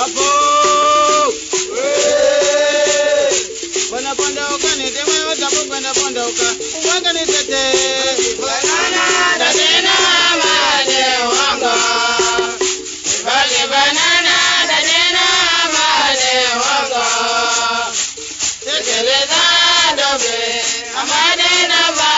wapo. Bwana pondoka niteme utapo bwana pondoka. Wanga nitete. Banana dadena made wanga. Bale banana dadena made wanga. Teteleza dobe amade na ba.